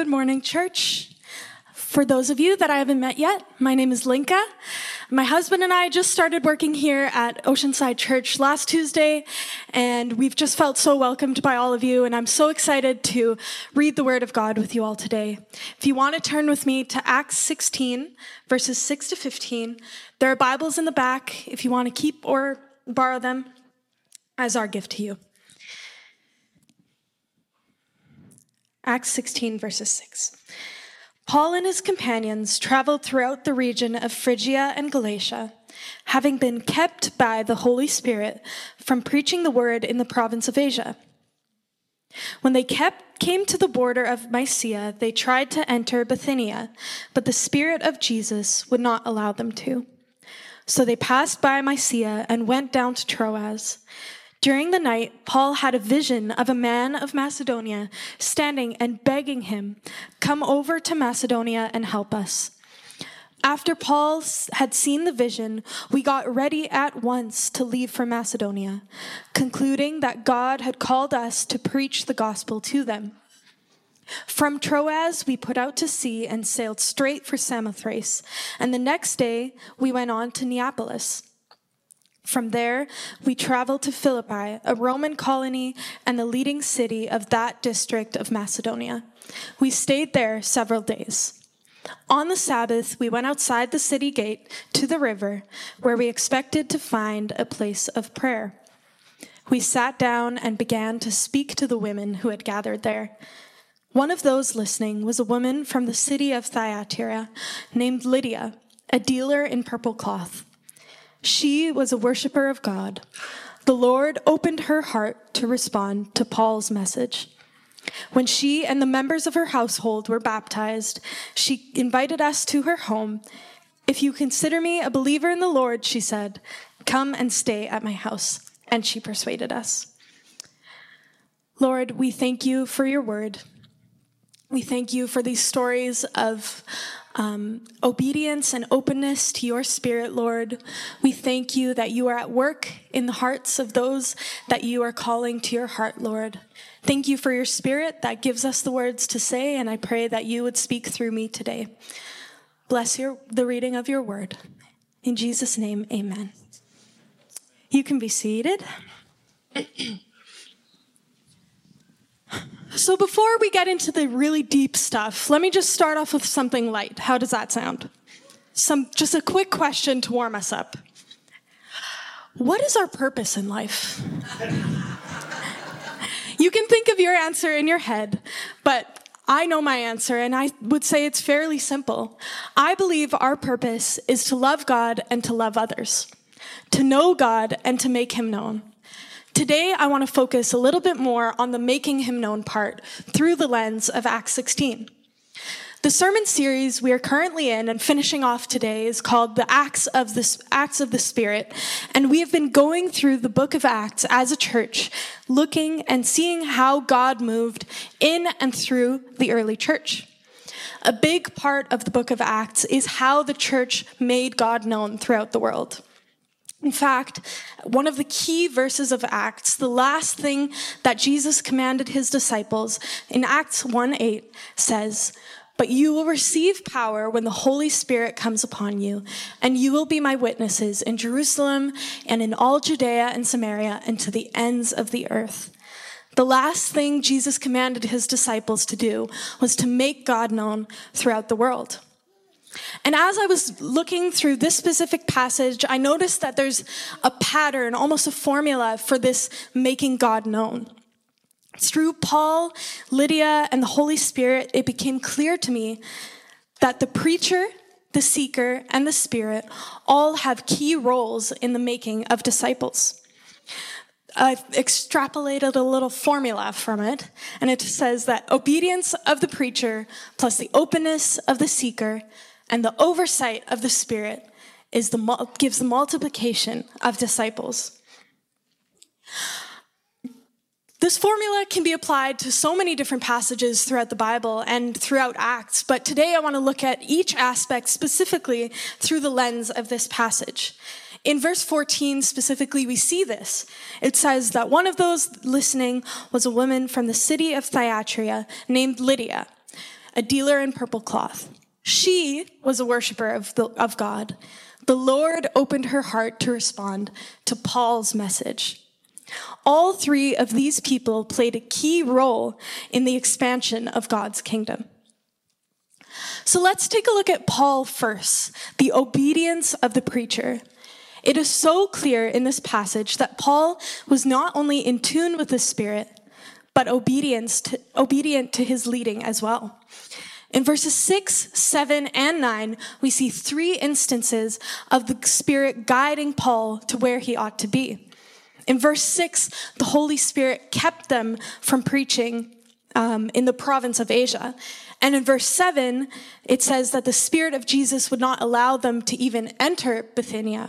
Good morning, church. For those of you that I haven't met yet, my name is Linka. My husband and I just started working here at Oceanside Church last Tuesday, and we've just felt so welcomed by all of you, and I'm so excited to read the Word of God with you all today. If you want to turn with me to Acts 16, verses 6 to 15, there are Bibles in the back if you want to keep or borrow them as our gift to you. Acts 16, verses 6. Paul and his companions traveled throughout the region of Phrygia and Galatia, having been kept by the Holy Spirit from preaching the word in the province of Asia. When they came to the border of Mysia, they tried to enter Bithynia, but the Spirit of Jesus would not allow them to. So they passed by Mysia and went down to Troas. During the night, Paul had a vision of a man of Macedonia standing and begging him, "Come over to Macedonia and help us." After Paul had seen the vision, we got ready at once to leave for Macedonia, concluding that God had called us to preach the gospel to them. From Troas, we put out to sea and sailed straight for Samothrace, and the next day we went on to Neapolis. From there, we traveled to Philippi, a Roman colony and the leading city of that district of Macedonia. We stayed there several days. On the Sabbath, we went outside the city gate to the river, where we expected to find a place of prayer. We sat down and began to speak to the women who had gathered there. One of those listening was a woman from the city of Thyatira named Lydia, a dealer in purple cloth. She was a worshiper of God. The Lord opened her heart to respond to Paul's message. When she and the members of her household were baptized, she invited us to her home. "If you consider me a believer in the Lord," she said, "come and stay at my house." And she persuaded us. Lord, we thank you for your word. We thank you for these stories of obedience and openness to your Spirit, Lord. We thank you that you are at work in the hearts of those that you are calling to your heart, Lord. Thank you for your Spirit that gives us the words to say, and I pray that you would speak through me today. Bless the reading of your word. In Jesus' name, amen. You can be seated. So before we get into the really deep stuff, let me just start off with something light. How does that sound? Just a quick question to warm us up. What is our purpose in life? You can think of your answer in your head, but I know my answer, and I would say it's fairly simple. I believe our purpose is to love God and to love others, to know God and to make him known. Today, I want to focus a little bit more on the making him known part through the lens of Acts 16. The sermon series we are currently in and finishing off today is called the Acts of the Spirit, and we have been going through the book of Acts as a church, looking and seeing how God moved in and through the early church. A big part of the book of Acts is how the church made God known throughout the world. In fact, one of the key verses of Acts, the last thing that Jesus commanded his disciples in Acts 1:8 says, "But you will receive power when the Holy Spirit comes upon you, and you will be my witnesses in Jerusalem and in all Judea and Samaria and to the ends of the earth." The last thing Jesus commanded his disciples to do was to make God known throughout the world. And as I was looking through this specific passage, I noticed that there's a pattern, almost a formula for this making God known. Through Paul, Lydia, and the Holy Spirit, it became clear to me that the preacher, the seeker, and the Spirit all have key roles in the making of disciples. I've extrapolated a little formula from it, and it says that obedience of the preacher plus the openness of the seeker and the oversight of the Spirit gives the multiplication of disciples. This formula can be applied to so many different passages throughout the Bible and throughout Acts, but today I want to look at each aspect specifically through the lens of this passage. In verse 14 specifically, we see this. It says that one of those listening was a woman from the city of Thyatira named Lydia, a dealer in purple cloth. She was a worshiper of God. The Lord opened her heart to respond to Paul's message. All three of these people played a key role in the expansion of God's kingdom. So let's take a look at Paul first, the obedience of the preacher. It is so clear in this passage that Paul was not only in tune with the Spirit, but obedient to his leading as well. In verses 6, 7, and 9, we see three instances of the Spirit guiding Paul to where he ought to be. In verse 6, the Holy Spirit kept them from preaching in the province of Asia. And in verse 7, it says that the Spirit of Jesus would not allow them to even enter Bithynia.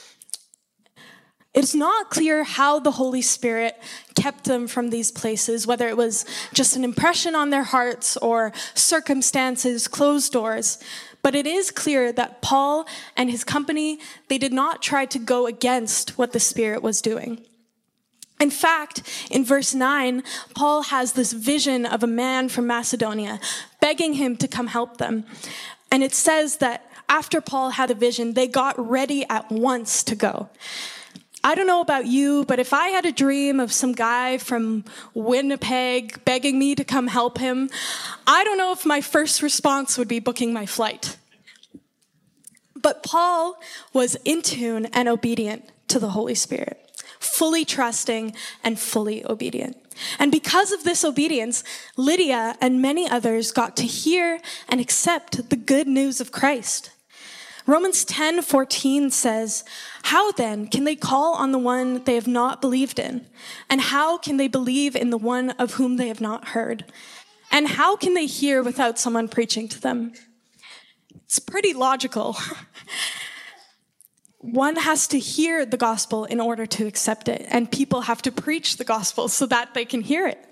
It's not clear how the Holy Spirit kept them from these places, whether it was just an impression on their hearts or circumstances, closed doors. But it is clear that Paul and his company, they did not try to go against what the Spirit was doing. In fact, in verse 9, Paul has this vision of a man from Macedonia begging him to come help them. And it says that after Paul had a vision, they got ready at once to go. I don't know about you, but if I had a dream of some guy from Winnipeg begging me to come help him, I don't know if my first response would be booking my flight. But Paul was in tune and obedient to the Holy Spirit, fully trusting and fully obedient. And because of this obedience, Lydia and many others got to hear and accept the good news of Christ. Romans 10:14 says, "How then can they call on the one they have not believed in? And how can they believe in the one of whom they have not heard? And how can they hear without someone preaching to them?" It's pretty logical. One has to hear the gospel in order to accept it, and people have to preach the gospel so that they can hear it.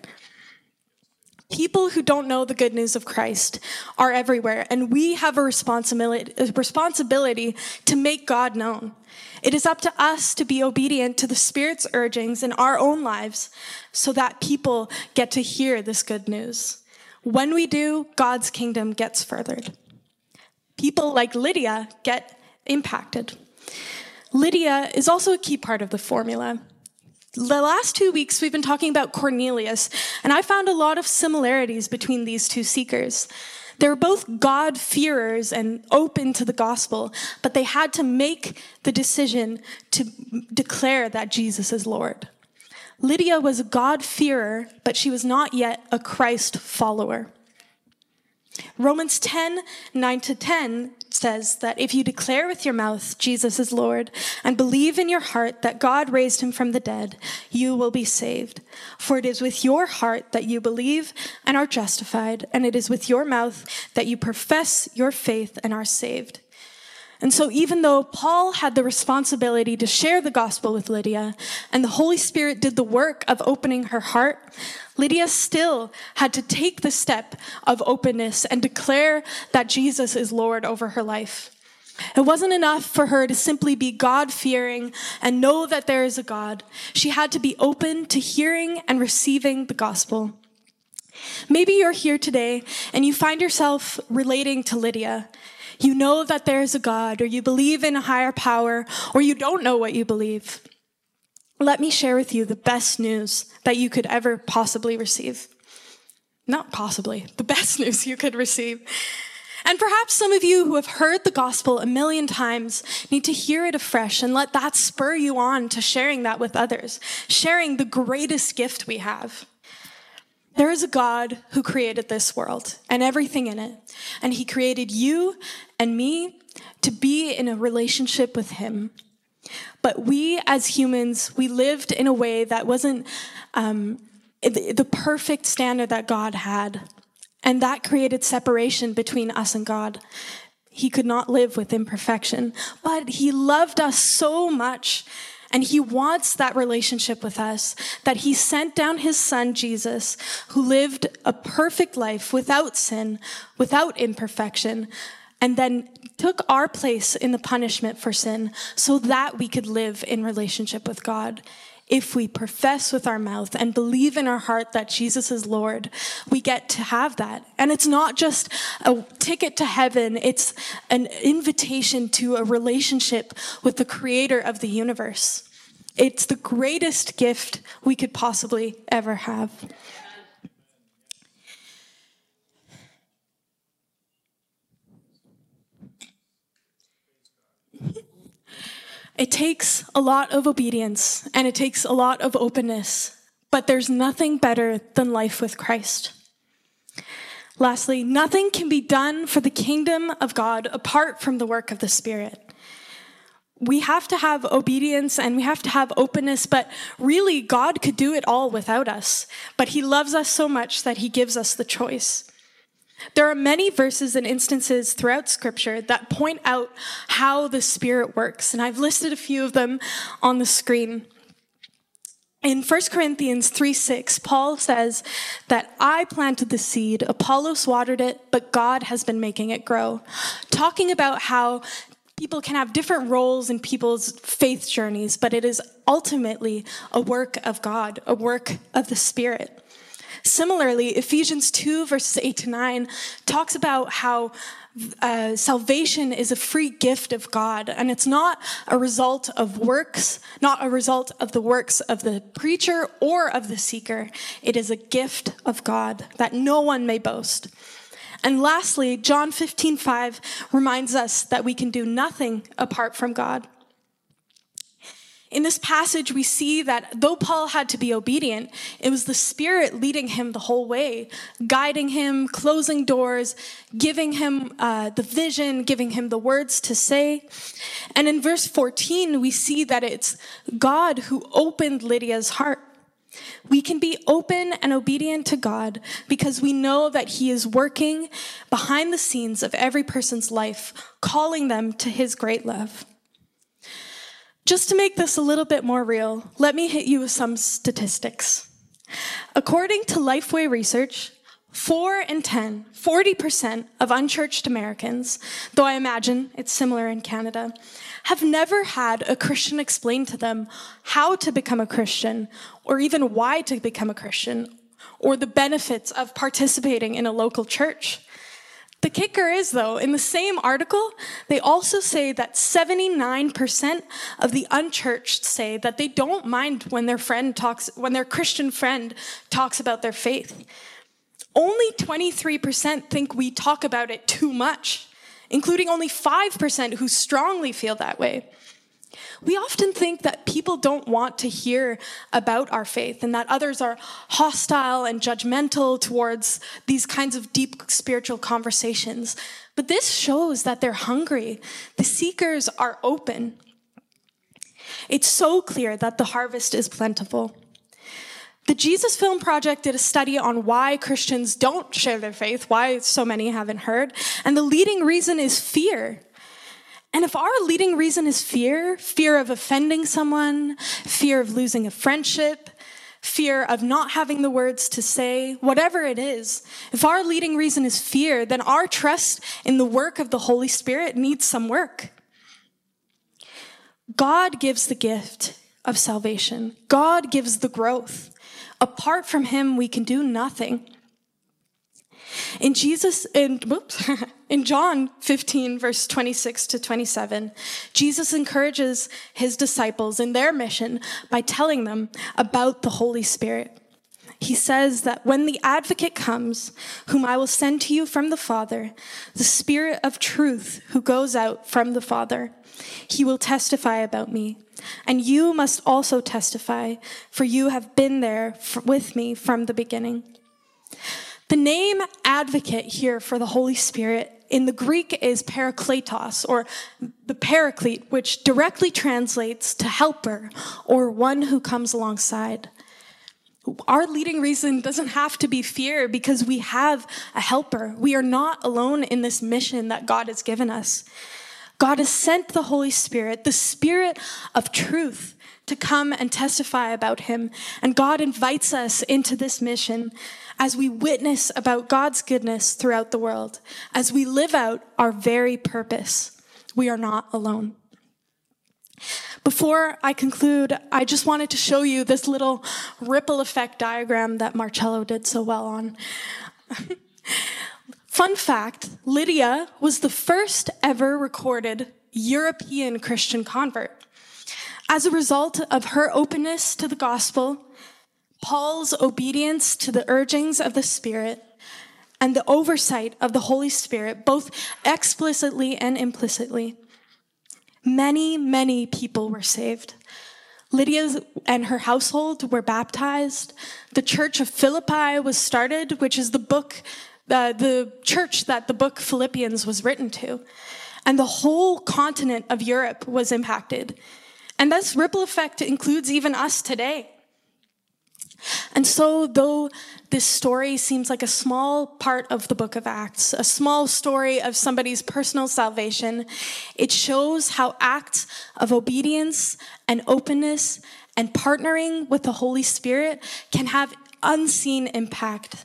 People who don't know the good news of Christ are everywhere, and we have a responsibility to make God known. It is up to us to be obedient to the Spirit's urgings in our own lives so that people get to hear this good news. When we do, God's kingdom gets furthered. People like Lydia get impacted. Lydia is also a key part of the formula. The last 2 weeks, we've been talking about Cornelius, and I found a lot of similarities between these two seekers. They were both God-fearers and open to the gospel, but they had to make the decision to declare that Jesus is Lord. Lydia was a God-fearer, but she was not yet a Christ follower. Romans 10:9-10 says that if you declare with your mouth Jesus is Lord and believe in your heart that God raised him from the dead, you will be saved. For it is with your heart that you believe and are justified, and it is with your mouth that you profess your faith and are saved. And so even though Paul had the responsibility to share the gospel with Lydia, and the Holy Spirit did the work of opening her heart, Lydia still had to take the step of openness and declare that Jesus is Lord over her life. It wasn't enough for her to simply be God-fearing and know that there is a God. She had to be open to hearing and receiving the gospel. Maybe you're here today and you find yourself relating to Lydia. You know that there is a God, or you believe in a higher power, or you don't know what you believe. Let me share with you the best news that you could ever possibly receive. Not possibly, the best news you could receive. And perhaps some of you who have heard the gospel a million times need to hear it afresh and let that spur you on to sharing that with others, sharing the greatest gift we have. There is a God who created this world and everything in it, and he created you and me to be in a relationship with him. But we as humans, we lived in a way that wasn't the perfect standard that God had, and that created separation between us and God. He could not live with imperfection, but he loved us so much, and he wants that relationship with us, that he sent down his son, Jesus, who lived a perfect life without sin, without imperfection, and then took our place in the punishment for sin so that we could live in relationship with God. if we profess with our mouth and believe in our heart that Jesus is Lord, we get to have that. And it's not just a ticket to heaven, it's an invitation to a relationship with the creator of the universe. It's the greatest gift we could possibly ever have. It takes a lot of obedience and it takes a lot of openness, but there's nothing better than life with Christ. Lastly, nothing can be done for the kingdom of God apart from the work of the Spirit. We have to have obedience and we have to have openness, but really God could do it all without us. But he loves us so much that he gives us the choice. There are many verses and instances throughout Scripture that point out how the Spirit works, and I've listed a few of them on the screen. In 1 Corinthians 3:6, Paul says that I planted the seed, Apollos watered it, but God has been making it grow. Talking about how people can have different roles in people's faith journeys, but it is ultimately a work of God, a work of the Spirit. Similarly, Ephesians 2, verses 8-9, talks about how salvation is a free gift of God, and it's not a result of works, not a result of the works of the preacher or of the seeker. It is a gift of God that no one may boast. And lastly, John 15:5 reminds us that we can do nothing apart from God. In this passage, we see that though Paul had to be obedient, it was the Spirit leading him the whole way, guiding him, closing doors, giving him the vision, giving him the words to say. And in verse 14, we see that it's God who opened Lydia's heart. We can be open and obedient to God because we know that he is working behind the scenes of every person's life, calling them to his great love. Just to make this a little bit more real, let me hit you with some statistics. According to Lifeway research, 4 in 10, 40% of unchurched Americans, though I imagine it's similar in Canada, have never had a Christian explain to them how to become a Christian, or even why to become a Christian, or the benefits of participating in a local church. The kicker is, though, in the same article, they also say that 79% of the unchurched say that they don't mind when their Christian friend talks about their faith. Only 23% think we talk about it too much, including only 5% who strongly feel that way. We often think that people don't want to hear about our faith and that others are hostile and judgmental towards these kinds of deep spiritual conversations. But this shows that they're hungry. The seekers are open. It's so clear that the harvest is plentiful. The Jesus Film Project did a study on why Christians don't share their faith, why so many haven't heard, and the leading reason is fear. And if our leading reason is fear of offending someone, fear of losing a friendship, fear of not having the words to say, whatever it is, if our leading reason is fear, then our trust in the work of the Holy Spirit needs some work. God gives the gift of salvation. God gives the growth. Apart from him, we can do nothing. In John 15, verse 26-27, Jesus encourages his disciples in their mission by telling them about the Holy Spirit. He says that when the advocate comes, whom I will send to you from the Father, the Spirit of truth who goes out from the Father, he will testify about me. And you must also testify, for you have been there with me from the beginning. The name advocate here for the Holy Spirit in the Greek is parakletos, or the paraclete, which directly translates to helper, or one who comes alongside. Our leading reason doesn't have to be fear because we have a helper. We are not alone in this mission that God has given us. God has sent the Holy Spirit, the Spirit of truth, to come and testify about him. And God invites us into this mission as we witness about God's goodness throughout the world, as we live out our very purpose. We are not alone. Before I conclude, I just wanted to show you this little ripple effect diagram that Marcello did so well on. Fun fact, Lydia was the first ever recorded European Christian convert. As a result of her openness to the gospel, Paul's obedience to the urgings of the Spirit, and the oversight of the Holy Spirit, both explicitly and implicitly, many, many people were saved. Lydia and her household were baptized. The church of Philippi was started, which is the church that the book Philippians was written to. And the whole continent of Europe was impacted. And this ripple effect includes even us today. And so, though this story seems like a small part of the book of Acts, a small story of somebody's personal salvation, it shows how acts of obedience and openness and partnering with the Holy Spirit can have unseen impact.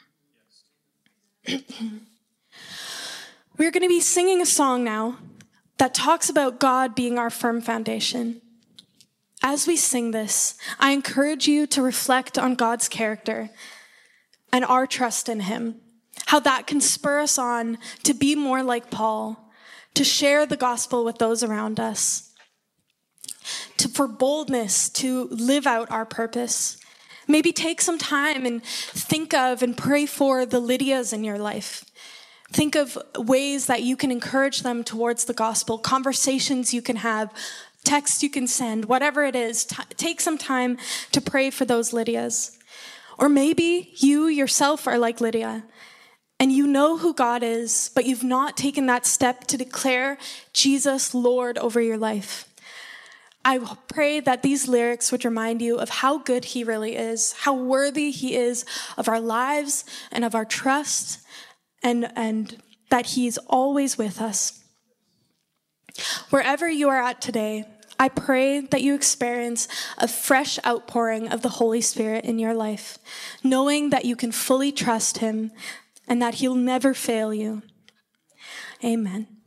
We're going to be singing a song now that talks about God being our firm foundation. As we sing this, I encourage you to reflect on God's character and our trust in him, how that can spur us on to be more like Paul, to share the gospel with those around us, for boldness to live out our purpose. Maybe take some time and think of and pray for the Lydias in your life. Think of ways that you can encourage them towards the gospel, conversations you can have, texts you can send, whatever it is. Take some time to pray for those Lydias. Or maybe you yourself are like Lydia, and you know who God is, but you've not taken that step to declare Jesus Lord over your life. I pray that these lyrics would remind you of how good he really is, how worthy he is of our lives and of our trust, and that he's always with us. Wherever you are at today, I pray that you experience a fresh outpouring of the Holy Spirit in your life, knowing that you can fully trust him and that he'll never fail you. Amen.